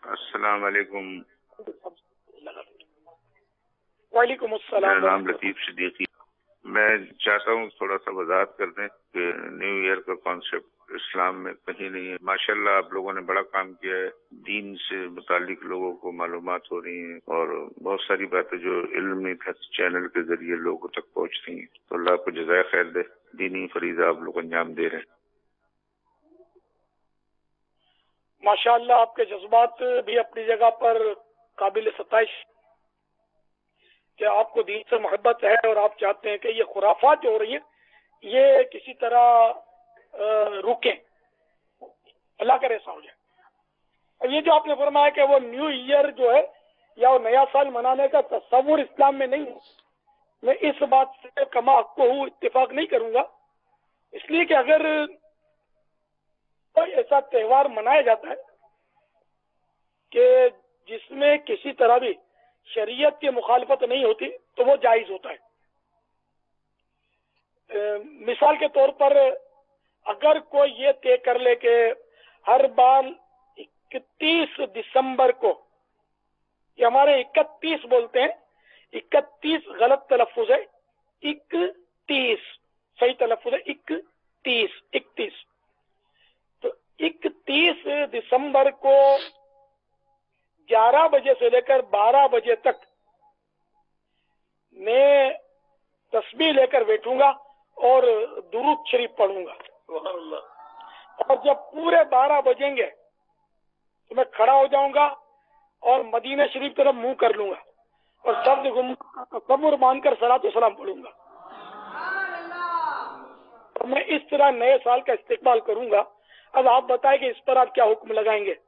السلام علیکم. وعلیکم السلام. میرا نام لطیف صدیقی. میں چاہتا ہوں تھوڑا سا وضاحت کر دیں کہ نیو ایئر کا کانسیپٹ اسلام میں کہیں نہیں ہے. ماشاءاللہ آپ لوگوں نے بڑا کام کیا ہے. دین سے متعلق لوگوں کو معلومات ہو رہی ہیں اور بہت ساری باتیں جو علم نہیں تھا چینل کے ذریعے لوگوں تک پہنچتی ہیں. تو اللہ کو جزائے خیر دے. دینی فریضہ آپ لوگ انجام دے رہے ہیں. ماشاءاللہ آپ کے جذبات بھی اپنی جگہ پر قابل ستائش کہ آپ کو دین سے محبت ہے اور آپ چاہتے ہیں کہ یہ خرافات جو ہو رہی ہیں یہ کسی طرح رکیں. اللہ کرے ایسا ہو جائے. اور یہ جو آپ نے فرمایا کہ وہ نیو ایئر جو ہے یا وہ نیا سال منانے کا تصور اسلام میں نہیں ہے، میں اس بات سے کما کو اتفاق نہیں کروں گا. اس لیے کہ اگر کوئی ایسا تہوار منایا جاتا ہے کہ جس میں کسی طرح بھی شریعت کی مخالفت نہیں ہوتی تو وہ جائز ہوتا ہے. مثال کے طور پر اگر کوئی یہ طے کر لے کہ ہر بار 31 دسمبر کو، یہ ہمارے 31 بولتے ہیں، 31 غلط تلفظ ہے، 31 صحیح تلفظ ہے 31. تو 31 دسمبر کو 11 بجے سے لے کر 12 بجے تک میں تسبیح لے کر بیٹھوں گا اور درود شریف پڑھوں گا. اور جب پورے 12 بجیں گے تو میں کھڑا ہو جاؤں گا اور مدینہ شریف طرف منہ کر لوں گا اور سب تصور مان کر صلاۃ و سلام پڑھوں گا. اور میں اس طرح نئے سال کا استقبال کروں گا. اب آپ بتائیں کہ اس پر آپ کیا حکم لگائیں گے؟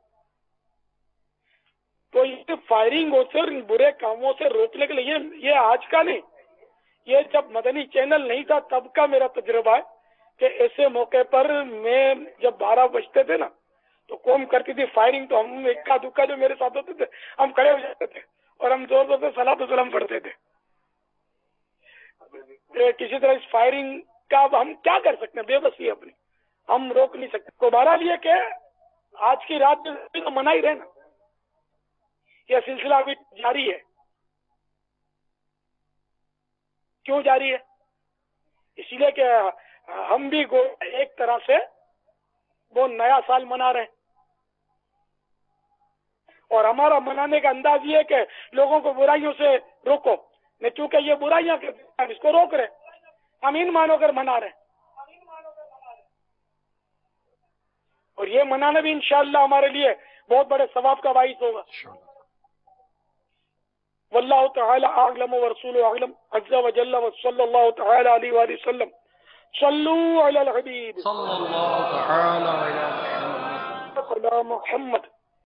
تو یہ فائرنگ سے اور برے کاموں سے روکنے کے لیے یہ آج کا نہیں، یہ جب مدنی چینل نہیں تھا تب کا میرا تجربہ ہے کہ ایسے موقع پر میں جب 12 بجتے تھے نا تو قوم کرتی تھی فائرنگ، تو ہم اکا دکا جو میرے ساتھ ہوتے تھے ہم کھڑے ہو جاتے تھے اور ہم زور زور سے صلاۃ و سلام پڑھتے تھے. کسی طرح اس فائرنگ کا ہم کیا کر سکتے ہیں؟ بے بسی اپنی ہم روک نہیں سکتے. تو بہرحال یہ کہ آج کی رات میں منا ہی رہنا، یہ سلسلہ ابھی جاری ہے. کیوں جاری ہے؟ اسی لیے کہ ہم بھی ایک طرح سے وہ نیا سال منا رہے ہیں اور ہمارا منانے کا انداز یہ ہے کہ لوگوں کو برائیوں سے روکو. نہیں، چونکہ یہ برائیاں کرتے ہیں اس کو روک رہے، ہم ان مانو کر منا رہے ہیں. اور یہ منانا بھی انشاءاللہ ہمارے لیے بہت بڑے ثواب کا باعث ہوگا. واللہ تعالی اعلم ورسولہ اعلم عز وجل وصلی اللہ تعالی علیہ وآلہ وسلم. صلو علی الحبیب صلی اللہ تعالی علی محمد.